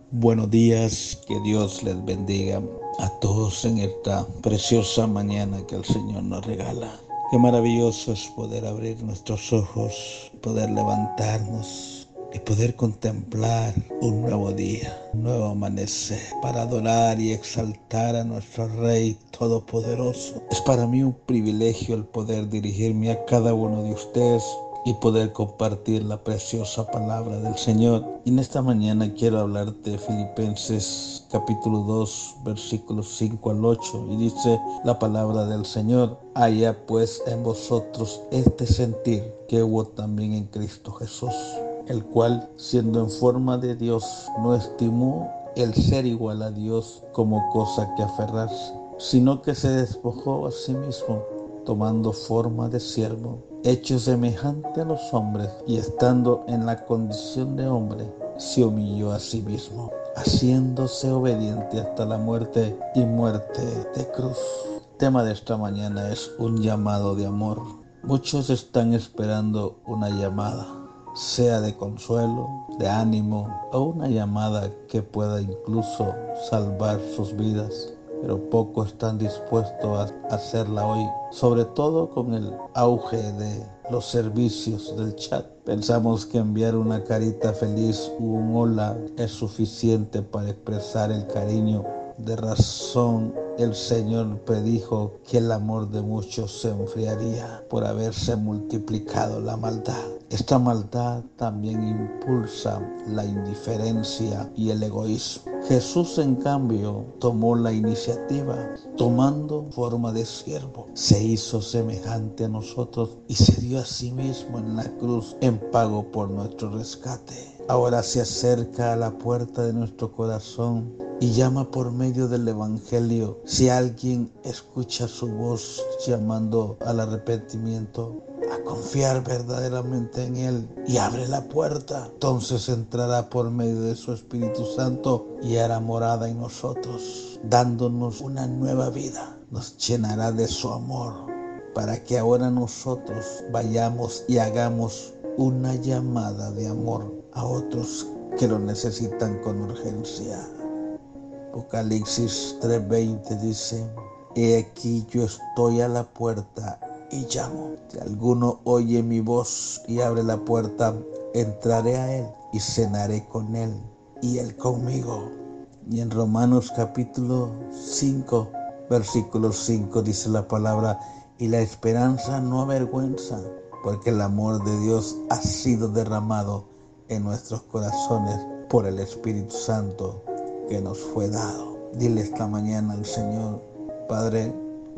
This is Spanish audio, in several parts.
Buenos días, que Dios les bendiga a todos en esta preciosa mañana que el Señor nos regala. Qué maravilloso es poder abrir nuestros ojos, poder levantarnos y poder contemplar un nuevo día, un nuevo amanecer, para adorar y exaltar a nuestro Rey Todopoderoso. Es para mí un privilegio el poder dirigirme a cada uno de ustedes y poder compartir la preciosa palabra del Señor. Y en esta mañana quiero hablarte de Filipenses capítulo 2, versículos 5 al 8, y dice la palabra del Señor: haya pues en vosotros este sentir que hubo también en Cristo Jesús, el cual, siendo en forma de Dios, no estimó el ser igual a Dios como cosa que aferrarse, sino que se despojó a sí mismo, tomando forma de siervo, hecho semejante a los hombres, y estando en la condición de hombre, se humilló a sí mismo, haciéndose obediente hasta la muerte y muerte de cruz. El tema de esta mañana es un llamado de amor. Muchos están esperando una llamada, sea de consuelo, de ánimo o una llamada que pueda incluso salvar sus vidas, pero pocos están dispuestos a hacerla hoy, sobre todo con el auge de los servicios del chat. Pensamos que enviar una carita feliz o un hola es suficiente para expresar el cariño. De razón, el Señor predijo que el amor de muchos se enfriaría por haberse multiplicado la maldad. Esta maldad también impulsa la indiferencia y el egoísmo. Jesús, en cambio, tomó la iniciativa, tomando forma de siervo. Se hizo semejante a nosotros y se dio a sí mismo en la cruz en pago por nuestro rescate. Ahora se acerca a la puerta de nuestro corazón y llama por medio del Evangelio. Si alguien escucha su voz llamando al arrepentimiento, a confiar verdaderamente en Él y abre la puerta, entonces entrará por medio de su Espíritu Santo y hará morada en nosotros, dándonos una nueva vida. Nos llenará de su amor para que ahora nosotros vayamos y hagamos una llamada de amor a otros que lo necesitan con urgencia. Apocalipsis 3:20 dice: he aquí yo estoy a la puerta y llamo. Si alguno oye mi voz y abre la puerta, entraré a él y cenaré con él y él conmigo. Y en Romanos capítulo 5, versículo 5 dice la palabra: y la esperanza no avergüenza, porque el amor de Dios ha sido derramado en nuestros corazones por el Espíritu Santo que nos fue dado. Dile esta mañana al Señor: Padre,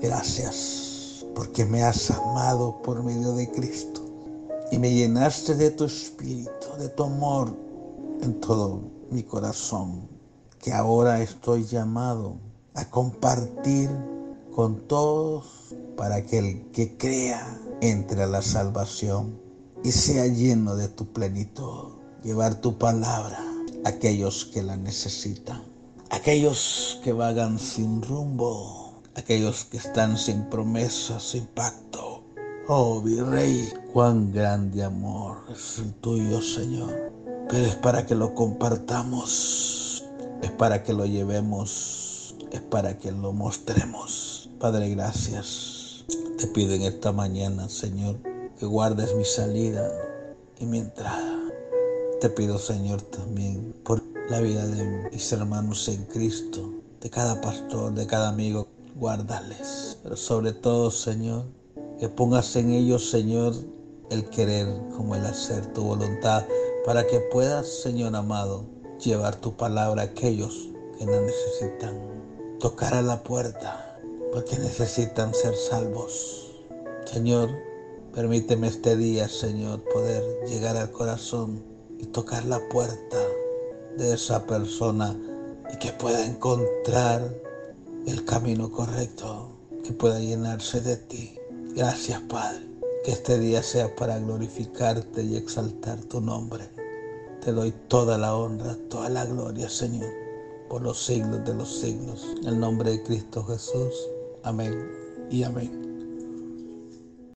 gracias porque me has amado por medio de Cristo y me llenaste de tu Espíritu, de tu amor en todo mi corazón, que ahora estoy llamado a compartir con todos para que el que crea entre a la salvación y sea lleno de tu plenitud. Llevar tu palabra a aquellos que la necesitan, aquellos que vagan sin rumbo, aquellos que están sin promesa, sin pacto. Oh, mi Rey, cuán grande amor es el tuyo, Señor. Pero es para que lo compartamos, es para que lo llevemos, es para que lo mostremos. Padre, gracias. Te pido en esta mañana, Señor, que guardes mi salida y mi entrada. Te pido, Señor, también por la vida de mis hermanos en Cristo, de cada pastor, de cada amigo. Guárdales, pero sobre todo, Señor, que pongas en ellos, Señor, el querer como el hacer, tu voluntad, para que puedas, Señor amado, llevar tu palabra a aquellos que la necesitan. Tocar a la puerta porque necesitan ser salvos. Señor, permíteme este día, Señor, poder llegar al corazón y tocar la puerta de esa persona y que pueda encontrar el camino correcto, que pueda llenarse de ti. Gracias, Padre, que este día sea para glorificarte y exaltar tu nombre. Te doy toda la honra, toda la gloria, Señor, por los siglos de los siglos. En el nombre de Cristo Jesús. Amén y amén.